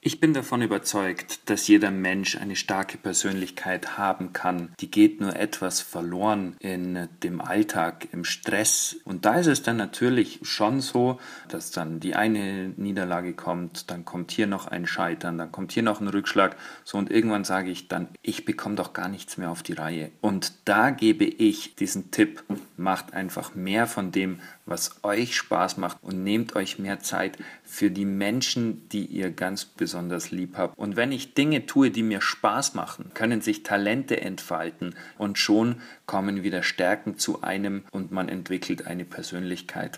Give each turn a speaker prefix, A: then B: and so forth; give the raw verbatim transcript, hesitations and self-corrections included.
A: Ich bin davon überzeugt, dass jeder Mensch eine starke Persönlichkeit haben kann. Die geht nur etwas verloren in dem Alltag, im Stress. Und da ist es dann natürlich schon so, dass dann die eine Niederlage kommt, dann kommt hier noch ein Scheitern, dann kommt hier noch ein Rückschlag. So, und irgendwann sage ich dann, ich bekomme doch gar nichts mehr auf die Reihe. Und da gebe ich diesen Tipp: Macht einfach mehr von dem, was euch Spaß macht, und nehmt euch mehr Zeit für die Menschen, die ihr ganz besonders lieb habt. Und wenn ich Dinge tue, die mir Spaß machen, können sich Talente entfalten und schon kommen wieder Stärken zu einem und man entwickelt eine Persönlichkeit.